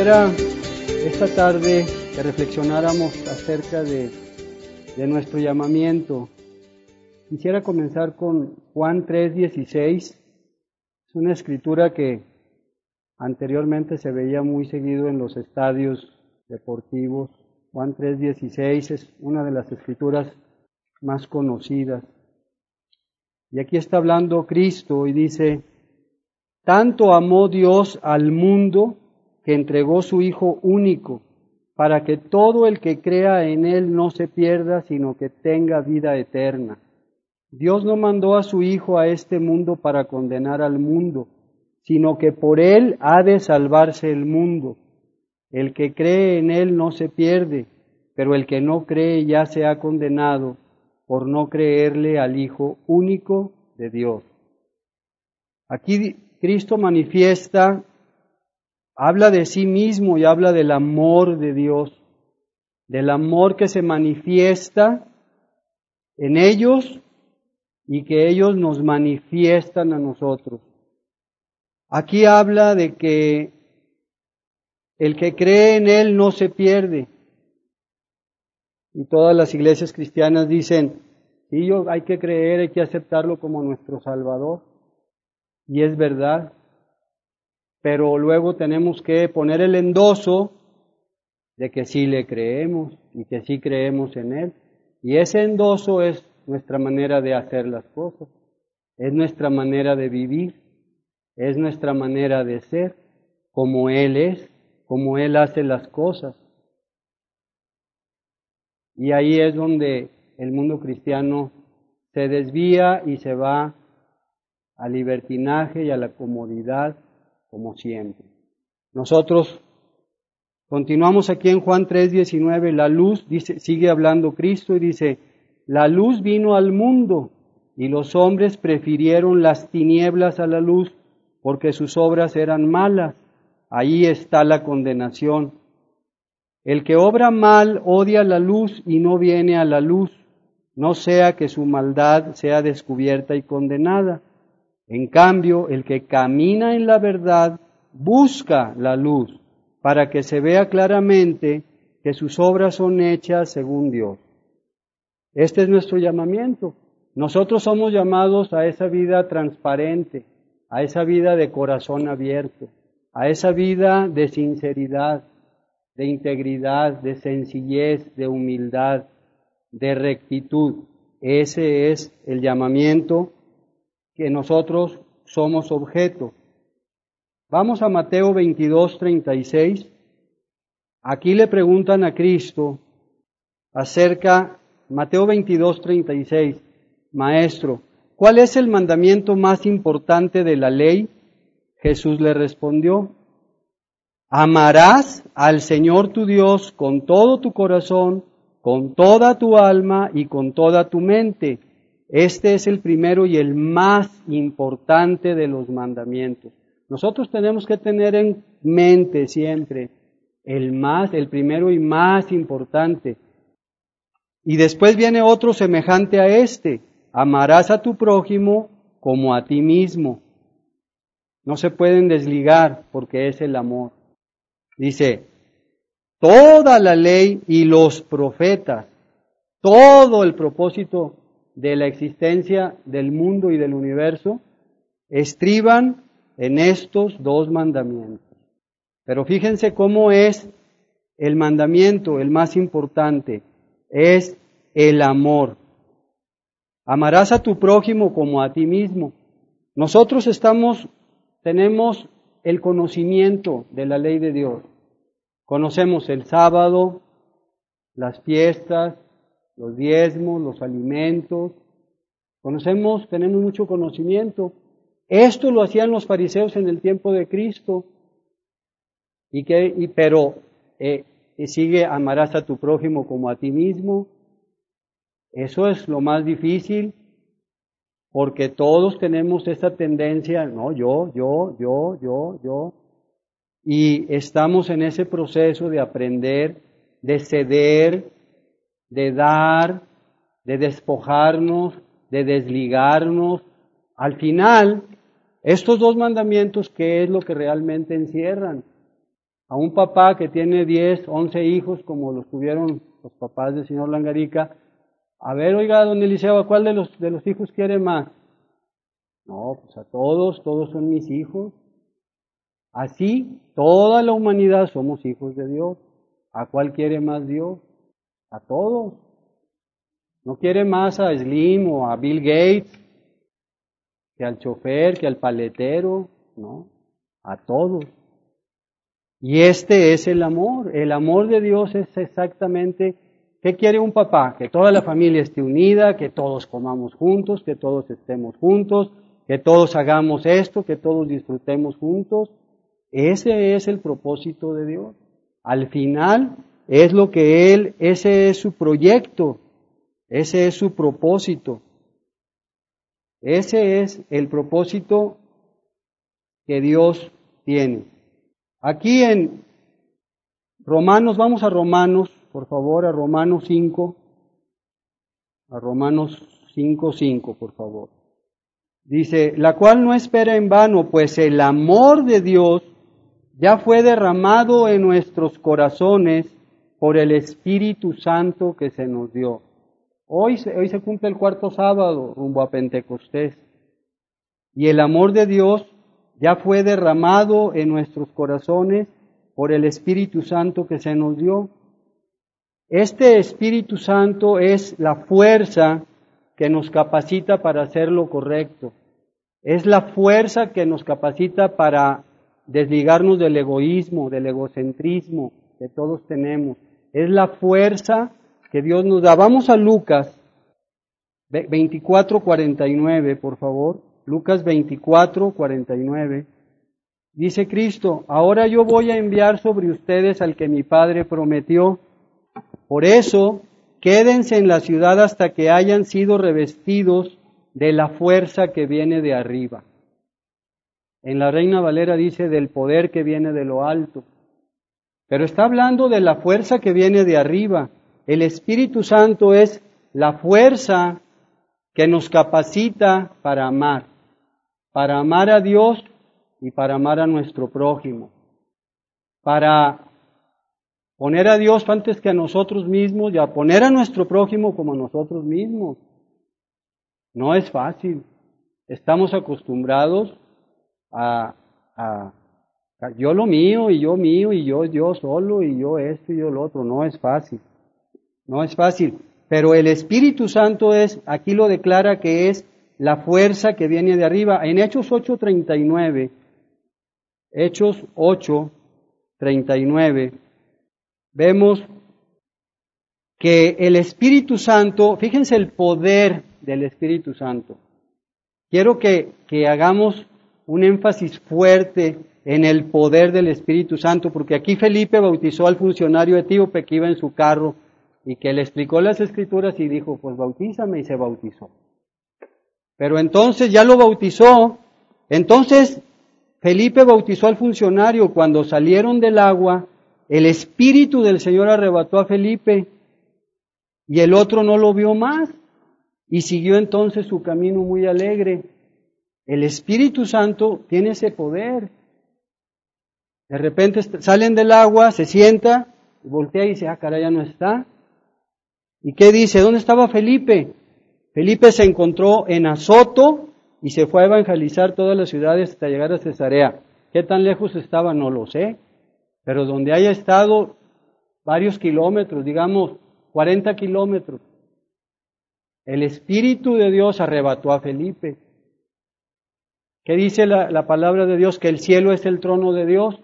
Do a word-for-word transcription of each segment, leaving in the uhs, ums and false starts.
Quisiera esta tarde que reflexionáramos acerca de, de nuestro llamamiento. Quisiera comenzar con Juan tres dieciséis. Es una escritura que anteriormente se veía muy seguido en los estadios deportivos. Juan tres dieciséis es una de las escrituras más conocidas. Y aquí está hablando Cristo y dice: tanto amó Dios al mundo que entregó su Hijo único, para que todo el que crea en Él no se pierda, sino que tenga vida eterna. Dios no mandó a su Hijo a este mundo para condenar al mundo, sino que por Él ha de salvarse el mundo. El que cree en Él no se pierde, pero el que no cree ya se ha condenado por no creerle al Hijo único de Dios. Aquí Cristo manifiesta, habla de sí mismo y habla del amor de Dios, del amor que se manifiesta en ellos y que ellos nos manifiestan a nosotros. Aquí habla de que el que cree en Él no se pierde. Y todas las iglesias cristianas dicen: sí, yo, hay que creer, hay que aceptarlo como nuestro Salvador. Y es verdad. Pero luego tenemos que poner el endoso de que sí le creemos y que sí creemos en Él. Y ese endoso es nuestra manera de hacer las cosas, es nuestra manera de vivir, es nuestra manera de ser, como Él es, como Él hace las cosas. Y ahí es donde el mundo cristiano se desvía y se va al libertinaje y a la comodidad, como siempre. Nosotros continuamos aquí en Juan tres diecinueve, la luz, dice, sigue hablando Cristo y dice: la luz vino al mundo y los hombres prefirieron las tinieblas a la luz porque sus obras eran malas. Ahí está la condenación. El que obra mal odia la luz y no viene a la luz, no sea que su maldad sea descubierta y condenada. En cambio, el que camina en la verdad busca la luz, para que se vea claramente que sus obras son hechas según Dios. Este es nuestro llamamiento. Nosotros somos llamados a esa vida transparente, a esa vida de corazón abierto, a esa vida de sinceridad, de integridad, de sencillez, de humildad, de rectitud. Ese es el llamamiento que nosotros somos objeto. Vamos a Mateo veintidós, treinta y seis. Aquí le preguntan a Cristo acerca, Mateo veintidós, treinta y seis, Maestro, ¿cuál es el mandamiento más importante de la ley? Jesús le respondió: amarás al Señor tu Dios con todo tu corazón, con toda tu alma y con toda tu mente. Este es el primero y el más importante de los mandamientos. Nosotros tenemos que tener en mente siempre el más, el primero y más importante. Y después viene otro semejante a este: amarás a tu prójimo como a ti mismo. No se pueden desligar porque es el amor. Dice, toda la ley y los profetas, todo el propósito de la existencia del mundo y del universo, estriban en estos dos mandamientos. Pero fíjense cómo es el mandamiento, el más importante, es el amor. Amarás a tu prójimo como a ti mismo. Nosotros estamos, tenemos el conocimiento de la ley de Dios. Conocemos el sábado, las fiestas, los diezmos, los alimentos. Conocemos, tenemos mucho conocimiento. Esto lo hacían los fariseos en el tiempo de Cristo. Y que, y, pero eh, y sigue, amarás a tu prójimo como a ti mismo. Eso es lo más difícil, porque todos tenemos esa tendencia, no, yo, yo, yo, yo, yo. Y estamos en ese proceso de aprender, de ceder, de dar, de despojarnos, de desligarnos. Al final, estos dos mandamientos, ¿qué es lo que realmente encierran? a un papá que tiene diez, once hijos, como los tuvieron los papás del señor Langarica, a ver, oiga, don Eliseo, ¿a cuál de los, de los hijos quiere más? No, pues a todos, todos son mis hijos. Así, toda la humanidad somos hijos de Dios. ¿A cuál quiere más Dios? A todos. No quiere más a Slim o a Bill Gates, que al chofer, que al paletero, no, a todos. Y este es el amor. El amor de Dios es exactamente, ¿qué quiere un papá? Que toda la familia esté unida, que todos comamos juntos, que todos estemos juntos, que todos hagamos esto, que todos disfrutemos juntos. Ese es el propósito de Dios. Al final es lo que Él, ese es su proyecto, ese es su propósito. Ese es el propósito que Dios tiene. Aquí en Romanos, vamos a Romanos, por favor, a Romanos cinco, a Romanos cinco, cinco, por favor. Dice, la cual no espera en vano, pues el amor de Dios ya fue derramado en nuestros corazones por el Espíritu Santo que se nos dio. Hoy, hoy se cumple el cuarto sábado rumbo a Pentecostés. Y el amor de Dios ya fue derramado en nuestros corazones por el Espíritu Santo que se nos dio. Este Espíritu Santo es la fuerza que nos capacita para hacer lo correcto. Es la fuerza que nos capacita para desligarnos del egoísmo, del egocentrismo que todos tenemos. Es la fuerza que Dios nos da. Vamos a Lucas veinticuatro, cuarenta y nueve, por favor. Lucas veinticuatro, cuarenta y nueve. Dice Cristo, ahora yo voy a enviar sobre ustedes al que mi Padre prometió. Por eso, quédense en la ciudad hasta que hayan sido revestidos de la fuerza que viene de arriba. En la Reina Valera dice del poder que viene de lo alto. Pero está hablando de la fuerza que viene de arriba. El Espíritu Santo es la fuerza que nos capacita para amar. Para amar a Dios y para amar a nuestro prójimo. Para poner a Dios antes que a nosotros mismos y a poner a nuestro prójimo como a nosotros mismos. No es fácil. Estamos acostumbrados a, a, a yo lo mío y yo mío y yo yo solo y yo esto y yo lo otro. No es fácil. No es fácil. Pero el Espíritu Santo es, aquí lo declara que es la fuerza que viene de arriba. En Hechos ocho treinta y nueve, Hechos ocho treinta y nueve, vemos que el Espíritu Santo, fíjense el poder del Espíritu Santo. Quiero que, que hagamos un énfasis fuerte en el poder del Espíritu Santo, porque aquí Felipe bautizó al funcionario etíope que iba en su carro y que le explicó las Escrituras y dijo, pues bautízame, y se bautizó. Pero entonces ya lo bautizó, entonces Felipe bautizó al funcionario. Cuando salieron del agua, el Espíritu del Señor arrebató a Felipe y el otro no lo vio más y siguió entonces su camino muy alegre. El Espíritu Santo tiene ese poder. De repente salen del agua, se sienta, voltea y dice, ah, caray, ya no está. ¿Y qué dice? ¿Dónde estaba Felipe? Felipe se encontró en Azoto y se fue a evangelizar todas las ciudades hasta llegar a Cesarea. ¿Qué tan lejos estaba? No lo sé. Pero donde haya estado varios kilómetros, digamos cuarenta kilómetros, el Espíritu de Dios arrebató a Felipe. ¿Qué dice la, la palabra de Dios? Que el cielo es el trono de Dios.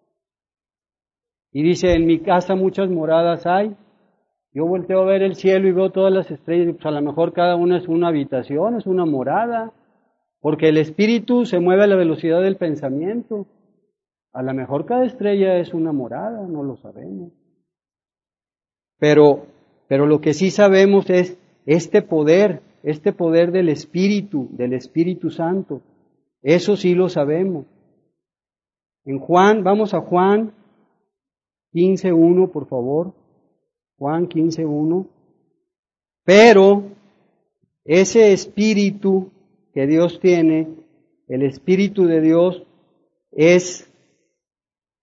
Y dice, en mi casa muchas moradas hay. Yo volteo a ver el cielo y veo todas las estrellas, y pues a lo mejor cada una es una habitación, es una morada, porque el Espíritu se mueve a la velocidad del pensamiento. A lo mejor cada estrella es una morada, no lo sabemos. Pero, pero lo que sí sabemos es este poder, este poder del Espíritu, del Espíritu Santo. Eso sí lo sabemos. En Juan, vamos a Juan quince uno, por favor. Juan quince uno. Pero ese Espíritu que Dios tiene, el Espíritu de Dios, es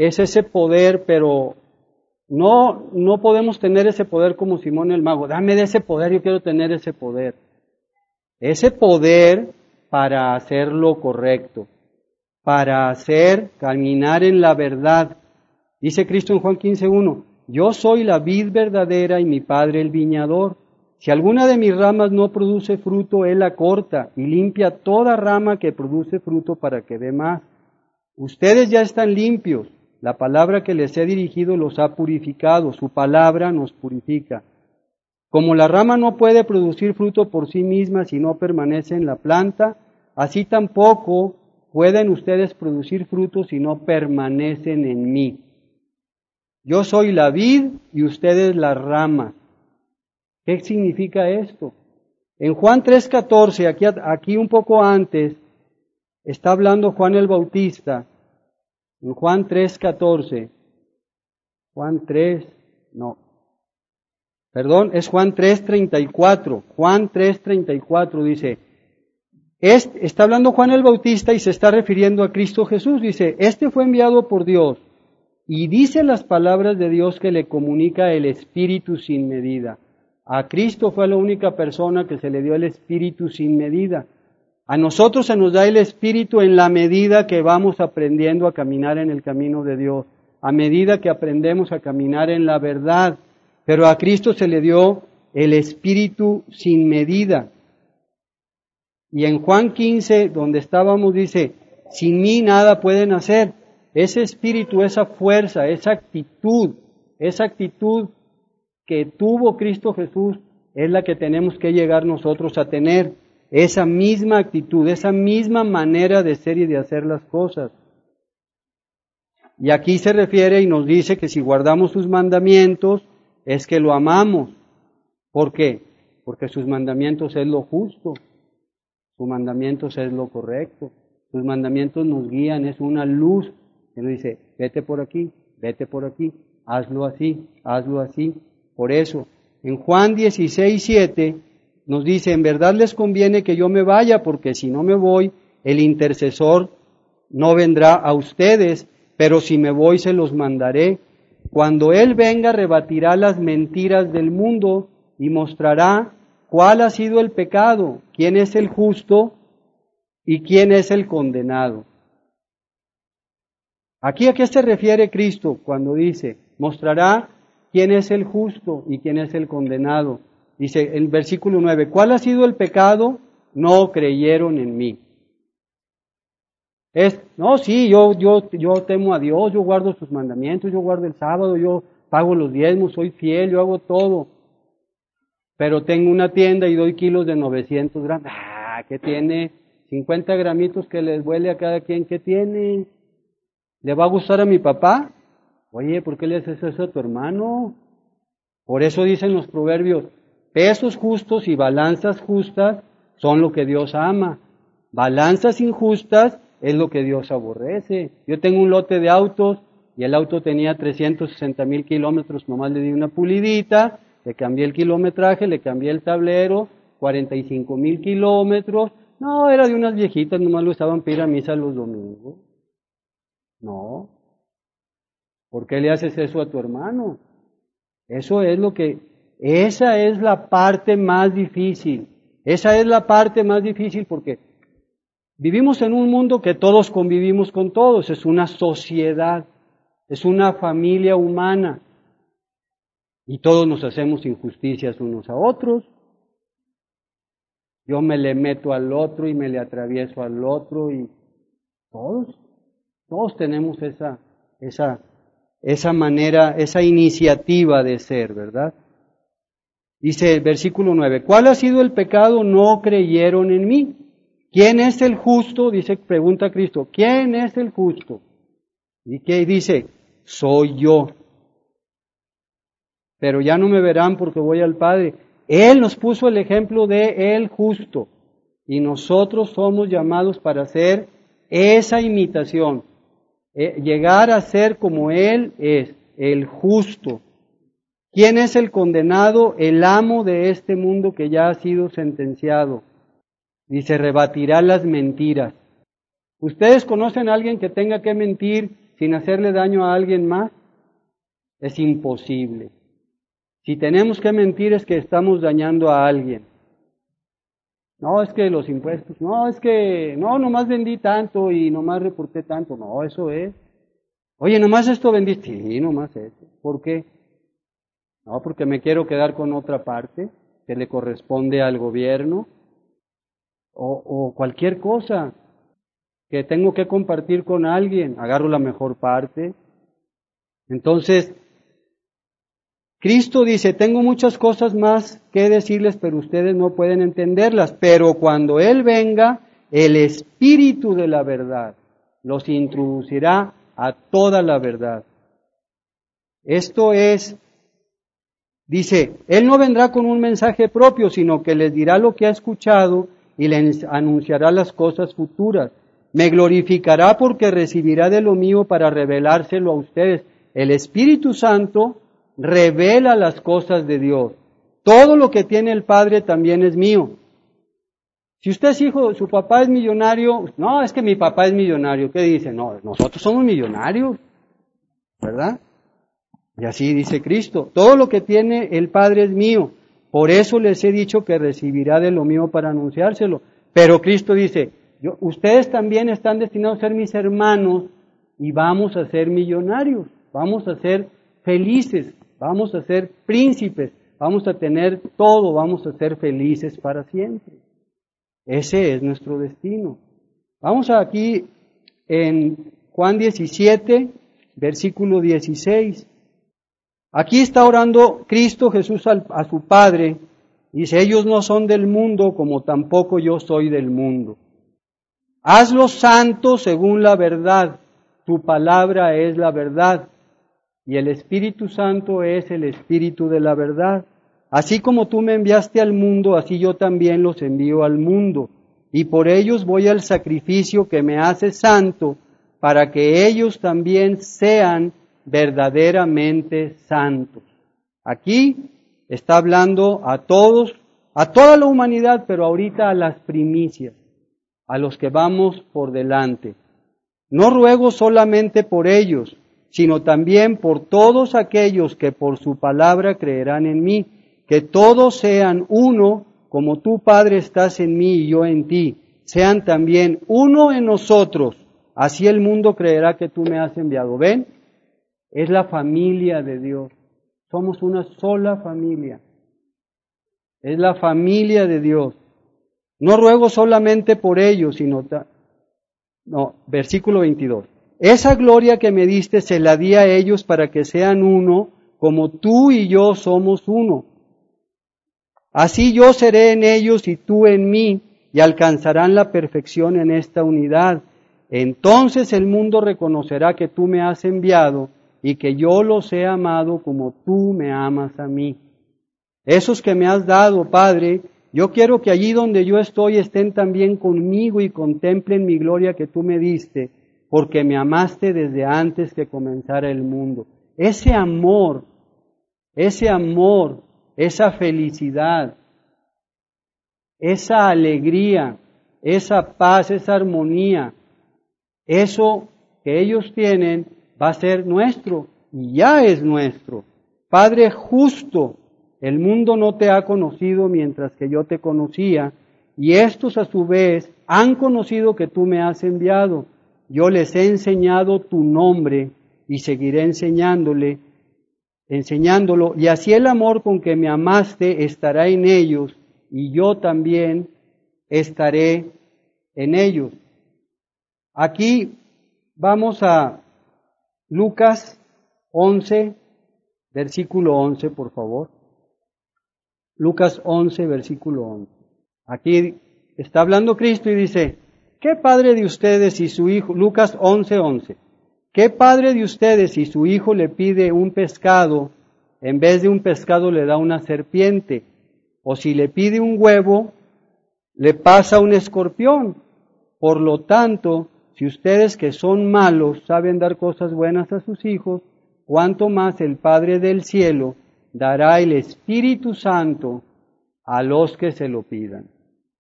es ese poder, pero no, no podemos tener ese poder como Simón el Mago. Dame de ese poder, yo quiero tener ese poder. Ese poder para hacer lo correcto, para hacer, caminar en la verdad. Dice Cristo en Juan quince uno, yo soy la vid verdadera y mi Padre el viñador. Si alguna de mis ramas no produce fruto, Él la corta y limpia toda rama que produce fruto para que dé más. Ustedes ya están limpios. La palabra que les he dirigido los ha purificado. Su palabra nos purifica. Como la rama no puede producir fruto por sí misma si no permanece en la planta, así tampoco pueden ustedes producir fruto si no permanecen en mí. Yo soy la vid y ustedes las ramas. ¿Qué significa esto? En Juan tres catorce, aquí, aquí un poco antes, está hablando Juan el Bautista. En Juan tres catorce. Juan tres, no. Perdón, es Juan tres treinta y cuatro. Juan tres treinta y cuatro dice, es, está hablando Juan el Bautista y se está refiriendo a Cristo Jesús. Dice, este fue enviado por Dios y dice las palabras de Dios que le comunica el Espíritu sin medida. A Cristo fue la única persona que se le dio el Espíritu sin medida. A nosotros se nos da el Espíritu en la medida que vamos aprendiendo a caminar en el camino de Dios, a medida que aprendemos a caminar en la verdad. Pero a Cristo se le dio el Espíritu sin medida. Y en Juan quince, donde estábamos, dice, sin mí nada pueden hacer. Ese Espíritu, esa fuerza, esa actitud, esa actitud que tuvo Cristo Jesús, es la que tenemos que llegar nosotros a tener. Esa misma actitud, esa misma manera de ser y de hacer las cosas. Y aquí se refiere y nos dice que si guardamos sus mandamientos, es que lo amamos. ¿Por qué? Porque sus mandamientos es lo justo, sus mandamientos es lo correcto, sus mandamientos nos guían, es una luz que nos dice, vete por aquí, vete por aquí, hazlo así, hazlo así. Por eso, en Juan dieciséis siete nos dice, en verdad les conviene que yo me vaya, porque si no me voy, el intercesor no vendrá a ustedes, pero si me voy se los mandaré. Cuando Él venga, rebatirá las mentiras del mundo y mostrará cuál ha sido el pecado, quién es el justo y quién es el condenado. Aquí, ¿a qué se refiere Cristo cuando dice, mostrará quién es el justo y quién es el condenado? Dice en versículo nueve, ¿cuál ha sido el pecado? No creyeron en mí. Es, no, sí, yo, yo, yo temo a Dios, yo guardo sus mandamientos, yo guardo el sábado, yo pago los diezmos, soy fiel, yo hago todo. Pero tengo una tienda y doy kilos de novecientos gramos. Ah, ¿qué tiene? cincuenta gramitos que les huele a cada quien. ¿Qué tiene? ¿Le va a gustar a mi papá? Oye, ¿por qué le haces eso a tu hermano? Por eso dicen los proverbios, pesos justos y balanzas justas son lo que Dios ama. Balanzas injustas es lo que Dios aborrece. Yo tengo un lote de autos y el auto tenía trescientos sesenta mil kilómetros, nomás le di una pulidita, le cambié el kilometraje, le cambié el tablero, cuarenta y cinco mil kilómetros. No, era de unas viejitas, nomás lo usaban para ir a misa los domingos. No. ¿Por qué le haces eso a tu hermano? Eso es lo que, esa es la parte más difícil. Esa es la parte más difícil porque vivimos en un mundo que todos convivimos con todos, es una sociedad, es una familia humana y todos nos hacemos injusticias unos a otros. Yo me le meto al otro y me le atravieso al otro y todos, todos tenemos esa, esa, esa manera, esa iniciativa de ser, ¿verdad? Dice el versículo nueve, ¿cuál ha sido el pecado? No creyeron en mí. ¿Quién es el justo? Dice, pregunta Cristo, ¿quién es el justo? ¿Y qué dice? Soy yo. Pero ya no me verán porque voy al Padre. Él nos puso el ejemplo de el justo. Y nosotros somos llamados para hacer esa imitación. Eh, llegar a ser como Él es, el justo. ¿Quién es el condenado? El amo de este mundo que ya ha sido sentenciado. Dice, rebatirá las mentiras. ¿Ustedes conocen a alguien que tenga que mentir sin hacerle daño a alguien más? Es imposible. Si tenemos que mentir es que estamos dañando a alguien. No, es que los impuestos, no, es que, no, nomás vendí tanto y nomás reporté tanto. No, eso es. Oye, nomás esto vendiste. Sí, nomás eso. ¿Por qué? No, porque me quiero quedar con otra parte que le corresponde al gobierno o, o cualquier cosa que tengo que compartir con alguien, agarro la mejor parte. Entonces, Cristo dice, tengo muchas cosas más que decirles, pero ustedes no pueden entenderlas. Pero cuando Él venga, el Espíritu de la verdad los introducirá a toda la verdad. Esto es, dice, Él no vendrá con un mensaje propio, sino que les dirá lo que ha escuchado y les anunciará las cosas futuras. Me glorificará porque recibirá de lo mío para revelárselo a ustedes. El Espíritu Santo revela las cosas de Dios. Todo lo que tiene el Padre también es mío. Si usted es hijo, su papá es millonario, no, es que mi papá es millonario. ¿Qué dice? No, nosotros somos millonarios, ¿verdad? Y así dice Cristo. Todo lo que tiene el Padre es mío. Por eso les he dicho que recibirá de lo mío para anunciárselo. Pero Cristo dice, yo, ustedes también están destinados a ser mis hermanos y vamos a ser millonarios, vamos a ser felices. Vamos a ser príncipes, vamos a tener todo, vamos a ser felices para siempre. Ese es nuestro destino. Vamos aquí en Juan diecisiete, versículo dieciséis. Aquí está orando Cristo Jesús a su Padre. Dice, ellos no son del mundo como tampoco yo soy del mundo. Hazlos santos según la verdad. Tu palabra es la verdad. Y el Espíritu Santo es el Espíritu de la verdad. Así como tú me enviaste al mundo, así yo también los envío al mundo. Y por ellos voy al sacrificio que me hace santo, para que ellos también sean verdaderamente santos. Aquí está hablando a todos, a toda la humanidad, pero ahorita a las primicias, a los que vamos por delante. No ruego solamente por ellos, sino también por todos aquellos que por su palabra creerán en mí, que todos sean uno, como tú, Padre, estás en mí y yo en ti, sean también uno en nosotros, así el mundo creerá que tú me has enviado. ¿Ven? Es la familia de Dios, somos una sola familia, es la familia de Dios. No ruego solamente por ellos, sino... Ta- no, versículo veintidós. Esa gloria que me diste se la di a ellos para que sean uno, como tú y yo somos uno. Así yo seré en ellos y tú en mí, y alcanzarán la perfección en esta unidad. Entonces el mundo reconocerá que tú me has enviado y que yo los he amado como tú me amas a mí. Esos que me has dado, Padre, yo quiero que allí donde yo estoy estén también conmigo y contemplen mi gloria que tú me diste, porque me amaste desde antes que comenzara el mundo. Ese amor, ese amor, esa felicidad, esa alegría, esa paz, esa armonía, eso que ellos tienen va a ser nuestro y ya es nuestro. Padre justo, el mundo no te ha conocido mientras que yo te conocía, y estos a su vez han conocido que tú me has enviado. Yo les he enseñado tu nombre y seguiré enseñándole, enseñándolo, y así el amor con que me amaste estará en ellos, y yo también estaré en ellos. Aquí vamos a Lucas once, versículo once, por favor. Lucas once, versículo once. Aquí está hablando Cristo y dice, ¿qué padre de ustedes si su hijo, Lucas once, once, ¿qué padre de ustedes si su hijo le pide un pescado, en vez de un pescado le da una serpiente? O si le pide un huevo, le pasa un escorpión. Por lo tanto, si ustedes que son malos saben dar cosas buenas a sus hijos, cuánto más el Padre del cielo dará el Espíritu Santo a los que se lo pidan.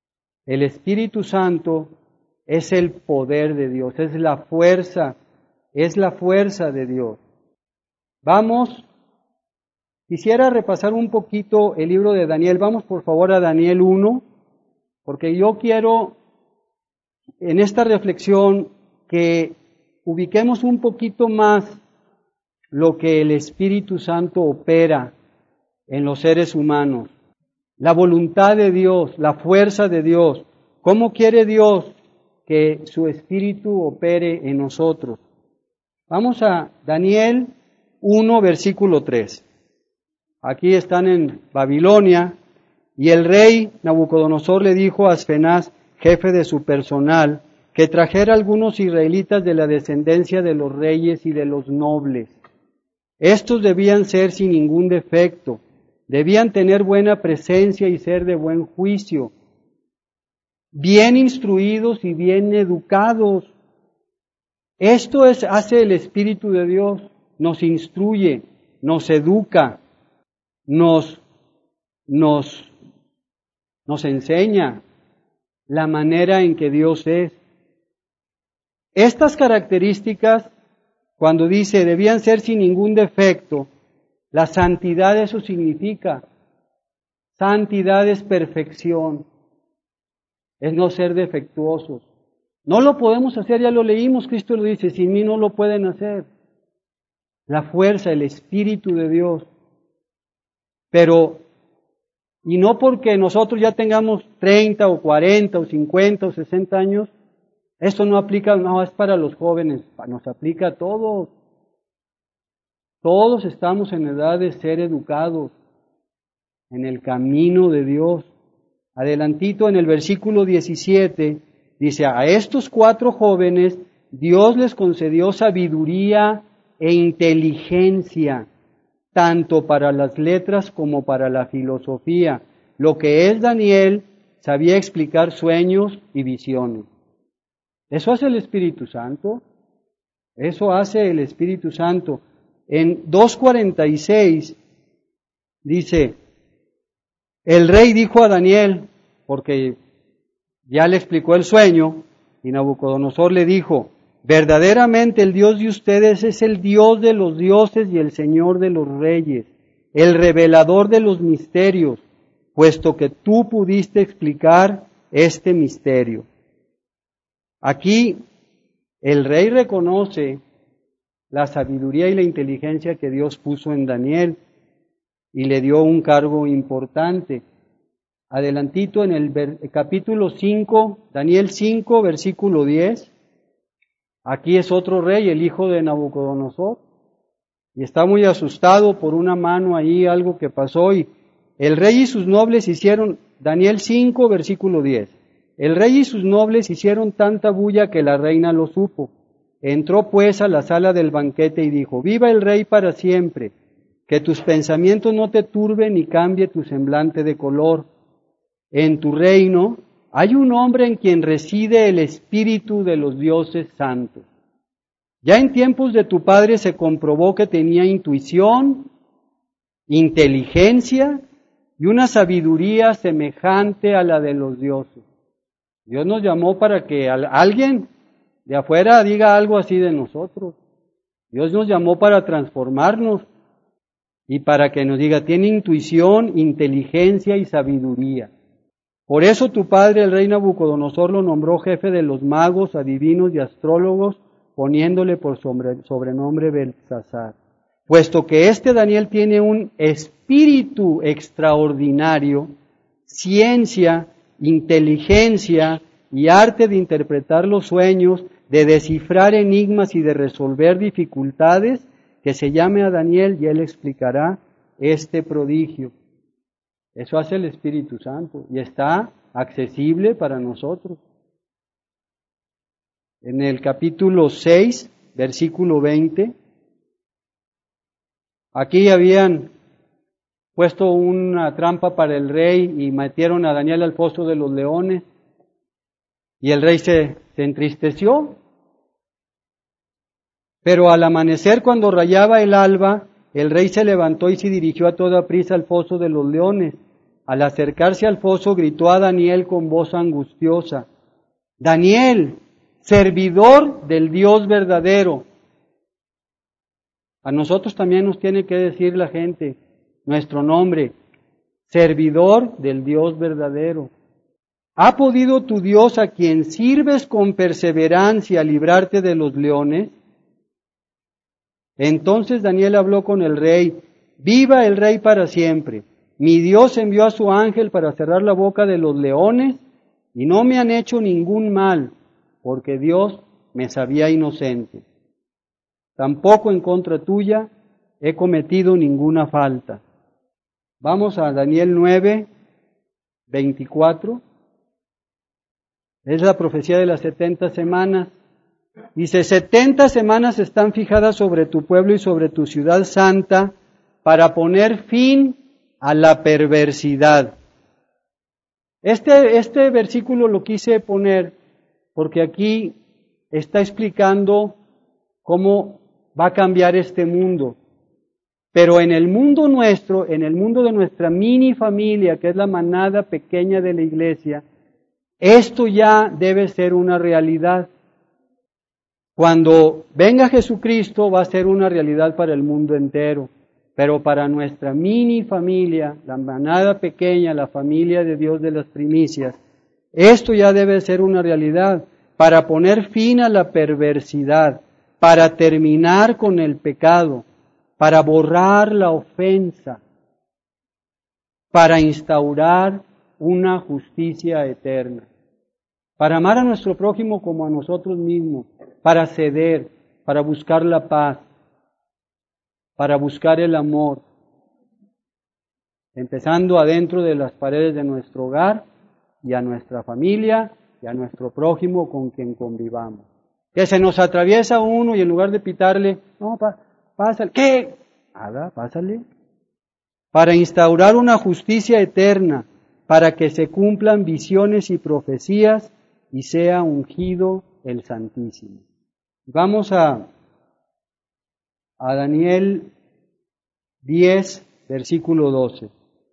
El Espíritu Santo es el poder de Dios, es la fuerza es la fuerza de Dios. Vamos, quisiera repasar un poquito el libro de Daniel. Vamos por favor a Daniel uno, porque yo quiero en esta reflexión que ubiquemos un poquito más lo que el Espíritu Santo opera en los seres humanos. La voluntad de Dios, la fuerza de Dios. ¿Cómo quiere Dios que su Espíritu opere en nosotros? Vamos a Daniel uno, versículo tres. Aquí están en Babilonia, y el rey Nabucodonosor le dijo a Aspenaz, jefe de su personal, que trajera algunos israelitas de la descendencia de los reyes y de los nobles. Estos debían ser sin ningún defecto, debían tener buena presencia y ser de buen juicio, bien instruidos y bien educados. Esto es, hace el Espíritu de Dios, nos instruye, nos educa, nos, nos, nos enseña la manera en que Dios es. Estas características, cuando dice debían ser sin ningún defecto, la santidad, eso significa, santidad es perfección, es no ser defectuosos. No lo podemos hacer, ya lo leímos, Cristo lo dice, sin mí no lo pueden hacer. La fuerza, el Espíritu de Dios. Pero, y no porque nosotros ya tengamos treinta o cuarenta o cincuenta o sesenta años, esto no aplica, no, es para los jóvenes, nos aplica a todos. Todos estamos en edad de ser educados en el camino de Dios. Adelantito en el versículo diecisiete, dice, a estos cuatro jóvenes Dios les concedió sabiduría e inteligencia, tanto para las letras como para la filosofía. Lo que es Daniel, sabía explicar sueños y visiones. Eso hace el Espíritu Santo. Eso hace el Espíritu Santo. En dos cuarenta y seis dice, el rey dijo a Daniel, porque ya le explicó el sueño, y Nabucodonosor le dijo, verdaderamente el Dios de ustedes es el Dios de los dioses y el Señor de los reyes, el revelador de los misterios, puesto que tú pudiste explicar este misterio. Aquí el rey reconoce la sabiduría y la inteligencia que Dios puso en Daniel y le dio un cargo importante. Adelantito en el ver, capítulo cinco, Daniel cinco, versículo diez, aquí es otro rey, el hijo de Nabucodonosor, y está muy asustado por una mano ahí, algo que pasó, y el rey y sus nobles hicieron, Daniel cinco, versículo diez, el rey y sus nobles hicieron tanta bulla que la reina lo supo. Entró pues a la sala del banquete y dijo, viva el rey para siempre, que tus pensamientos no te turben ni cambie tu semblante de color. En tu reino hay un hombre en quien reside el espíritu de los dioses santos. Ya en tiempos de tu padre se comprobó que tenía intuición, inteligencia y una sabiduría semejante a la de los dioses. Dios nos llamó para que alguien de afuera diga algo así de nosotros. Dios nos llamó para transformarnos y para que nos diga, tiene intuición, inteligencia y sabiduría. Por eso tu padre, el rey Nabucodonosor, lo nombró jefe de los magos, adivinos y astrólogos, poniéndole por sobrenombre Belsasar. Puesto que este Daniel tiene un espíritu extraordinario, ciencia, inteligencia y arte de interpretar los sueños, de descifrar enigmas y de resolver dificultades, que se llame a Daniel y él explicará este prodigio. Eso hace el Espíritu Santo y está accesible para nosotros. En el capítulo seis, versículo veinte, aquí habían puesto una trampa para el rey y metieron a Daniel al foso de los leones y el rey se, se entristeció. Pero al amanecer, cuando rayaba el alba, el rey se levantó y se dirigió a toda prisa al foso de los leones. Al acercarse al foso, gritó a Daniel con voz angustiosa, Daniel, servidor del Dios verdadero, A nosotros también nos tiene que decir la gente nuestro nombre, servidor del Dios verdadero. ¿Ha podido tu Dios, a quien sirves con perseverancia, librarte de los leones? Entonces Daniel habló con el rey: viva el rey para siempre. Mi Dios envió a su ángel para cerrar la boca de los leones y no me han hecho ningún mal, porque Dios me sabía inocente. Tampoco en contra tuya he cometido ninguna falta. Vamos a Daniel nueve, veinticuatro. Es la profecía de las setenta semanas. Dice: setenta semanas están fijadas sobre tu pueblo y sobre tu ciudad santa para poner fin a la perversidad. Este, este versículo lo quise poner porque aquí está explicando cómo va a cambiar este mundo. Pero en el mundo nuestro, en el mundo de nuestra mini familia, que es la manada pequeña de la iglesia, esto ya debe ser una realidad. Cuando venga Jesucristo va a ser una realidad para el mundo entero. Pero para nuestra mini familia, la manada pequeña, la familia de Dios de las primicias, esto ya debe ser una realidad para poner fin a la perversidad, para terminar con el pecado, para borrar la ofensa, para instaurar una justicia eterna, para amar a nuestro prójimo como a nosotros mismos, para ceder, para buscar la paz, para buscar el amor, empezando adentro de las paredes de nuestro hogar y a nuestra familia y a nuestro prójimo con quien convivamos. Que se nos atraviesa uno y en lugar de pitarle, no, pa, pásale, ¿qué? Nada, pásale. Para instaurar una justicia eterna, para que se cumplan visiones y profecías y sea ungido el Santísimo. Vamos a, a Daniel diez, versículo doce.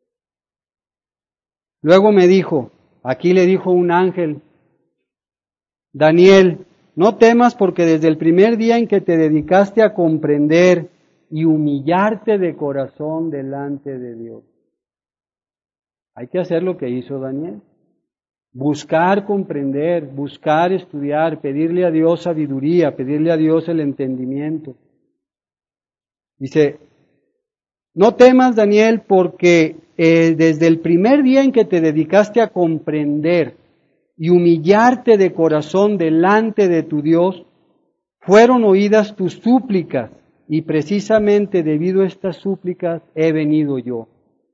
Luego me dijo, aquí le dijo un ángel: Daniel, no temas, porque desde el primer día en que te dedicaste a comprender y humillarte de corazón delante de Dios. Hay que hacer lo que hizo Daniel. Buscar comprender, buscar estudiar, pedirle a Dios sabiduría, pedirle a Dios el entendimiento. Dice: no temas, Daniel, porque eh, desde el primer día en que te dedicaste a comprender y humillarte de corazón delante de tu Dios, fueron oídas tus súplicas, y precisamente debido a estas súplicas he venido yo.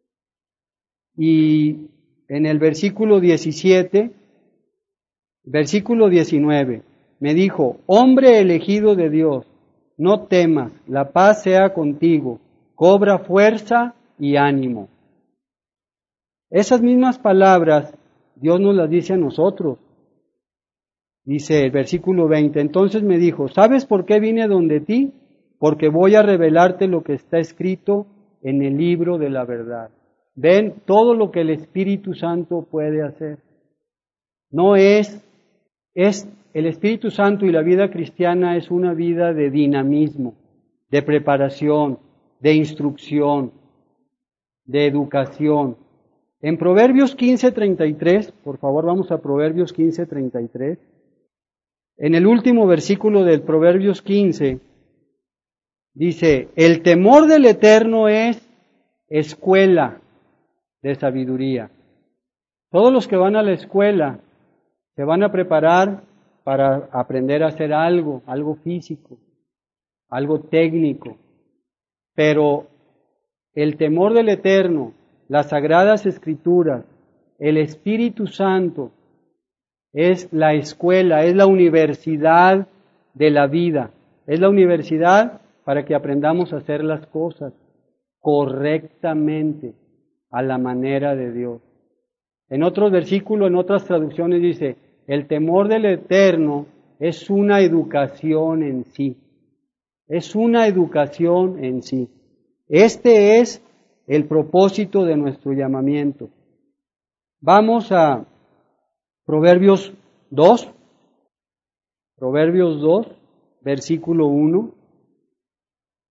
Y en el versículo diecisiete, versículo diecinueve, me dijo: hombre elegido de Dios, no temas, la paz sea contigo, cobra fuerza y ánimo. Esas mismas palabras Dios nos las dice a nosotros. Dice el versículo veinte, entonces me dijo: ¿sabes por qué vine donde ti? Porque voy a revelarte lo que está escrito en el libro de la verdad. Ven todo lo que el Espíritu Santo puede hacer. No es, es el Espíritu Santo y la vida cristiana es una vida de dinamismo, de preparación, de instrucción, de educación. En Proverbios quince, treinta y tres, por favor vamos a Proverbios quince, treinta y tres. En el último versículo del Proverbios quince, dice: el temor del Eterno es escuela de sabiduría. Todos los que van a la escuela se van a preparar para aprender a hacer algo, algo físico, algo técnico. Pero el temor del Eterno, las Sagradas Escrituras, el Espíritu Santo, es la escuela, es la universidad de la vida. Es la universidad para que aprendamos a hacer las cosas correctamente, a la manera de Dios. En otros versículos, en otras traducciones dice: el temor del Eterno es una educación en sí. Es una educación en sí. Este es el propósito de nuestro llamamiento. Vamos a Proverbios dos, Proverbios dos, versículo uno.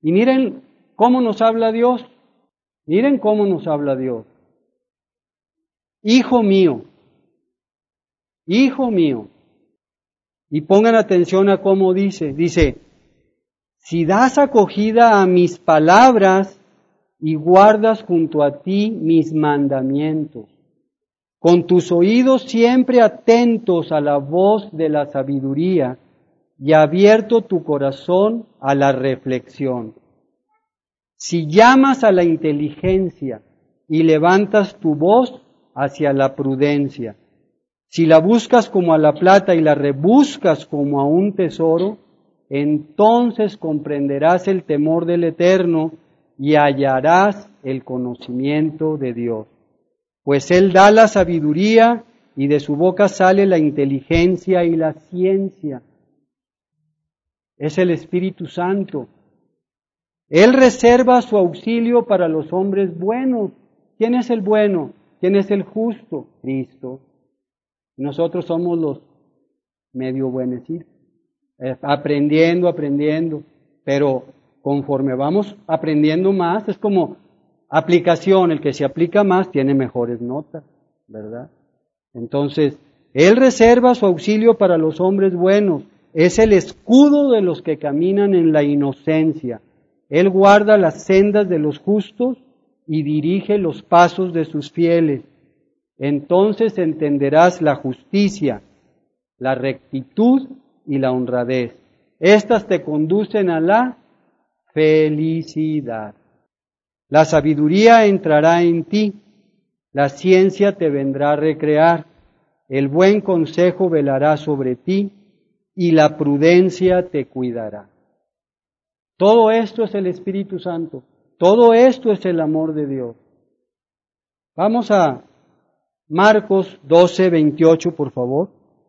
Y miren cómo nos habla Dios. Miren cómo nos habla Dios. Hijo mío, hijo mío. Y pongan atención a cómo dice. Dice, si das acogida a mis palabras y guardas junto a ti mis mandamientos, con tus oídos siempre atentos a la voz de la sabiduría y abierto tu corazón a la reflexión. Si llamas a la inteligencia y levantas tu voz hacia la prudencia, si la buscas como a la plata y la rebuscas como a un tesoro, entonces comprenderás el temor del Eterno y hallarás el conocimiento de Dios. Pues Él da la sabiduría y de su boca sale la inteligencia y la ciencia. Es el Espíritu Santo. Él reserva su auxilio para los hombres buenos. ¿Quién es el bueno? ¿Quién es el justo? Cristo. Nosotros somos los medio buenecitos. Aprendiendo, aprendiendo. Pero conforme vamos aprendiendo más, es como aplicación. El que se aplica más tiene mejores notas, ¿verdad? Entonces, Él reserva su auxilio para los hombres buenos. Es el escudo de los que caminan en la inocencia. Él guarda las sendas de los justos y dirige los pasos de sus fieles. Entonces entenderás la justicia, la rectitud y la honradez. Estas te conducen a la felicidad. La sabiduría entrará en ti, la ciencia te vendrá a recrear, el buen consejo velará sobre ti y la prudencia te cuidará. Todo esto es el Espíritu Santo. Todo esto es el amor de Dios. Vamos a Marcos doce, veintiocho, por favor.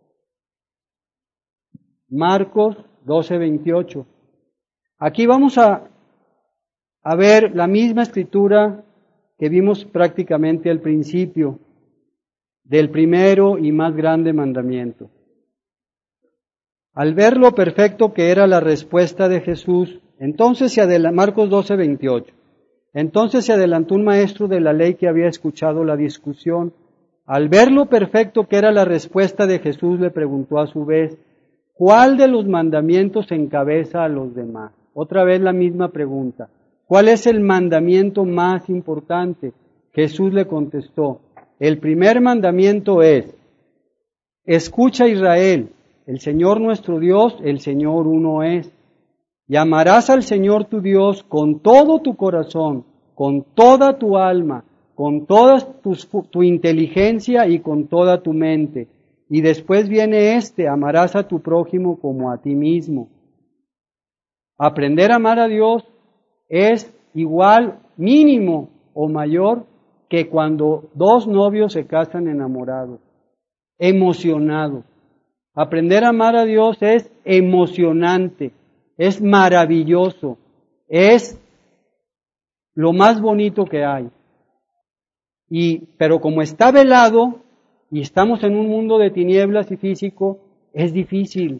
Marcos doce, veintiocho. Aquí vamos a, a ver la misma escritura que vimos prácticamente al principio del primero y más grande mandamiento. Al ver lo perfecto que era la respuesta de Jesús, entonces se adelantó, Marcos doce, veintiocho. Entonces se adelantó un maestro de la ley que había escuchado la discusión. Al ver lo perfecto que era la respuesta de Jesús, le preguntó a su vez, ¿cuál de los mandamientos encabeza a los demás? Otra vez la misma pregunta. ¿Cuál es el mandamiento más importante? Jesús le contestó, el primer mandamiento es, escucha Israel, el Señor nuestro Dios, el Señor uno es. Y amarás al Señor tu Dios con todo tu corazón, con toda tu alma, con toda tu, tu inteligencia y con toda tu mente. Y después viene este, amarás a tu prójimo como a ti mismo. Aprender a amar a Dios es igual, mínimo o mayor que cuando dos novios se casan enamorados, emocionados. Aprender a amar a Dios es emocionante, es maravilloso, es lo más bonito que hay. Y, pero como está velado y estamos en un mundo de tinieblas y físico, es difícil.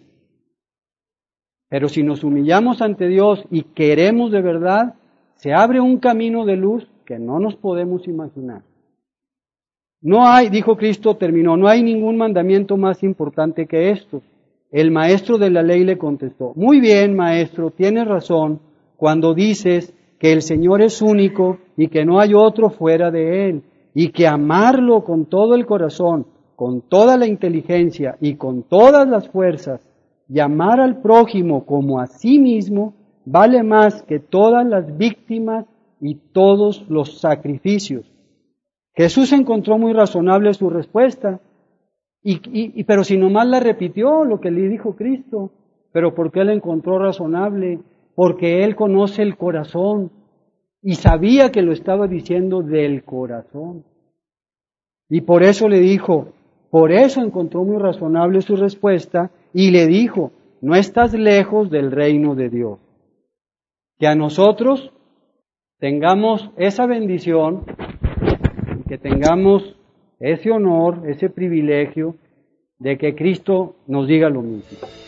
Pero si nos humillamos ante Dios y queremos de verdad, se abre un camino de luz que no nos podemos imaginar. No hay, dijo Cristo, terminó, no hay ningún mandamiento más importante que estos. El maestro de la ley le contestó, muy bien, maestro, tienes razón cuando dices que el Señor es único y que no hay otro fuera de Él, y que amarlo con todo el corazón, con toda la inteligencia y con todas las fuerzas, y amar al prójimo como a sí mismo, vale más que todas las víctimas y todos los sacrificios. Jesús encontró muy razonable su respuesta, y, y, y, pero si nomás la repitió lo que le dijo Cristo. ¿Pero por qué la encontró razonable? Porque Él conoce el corazón y sabía que lo estaba diciendo del corazón. Y por eso le dijo, por eso encontró muy razonable su respuesta y le dijo, no estás lejos del reino de Dios. Que a nosotros tengamos esa bendición, que tengamos ese honor, ese privilegio de que Cristo nos diga lo mismo.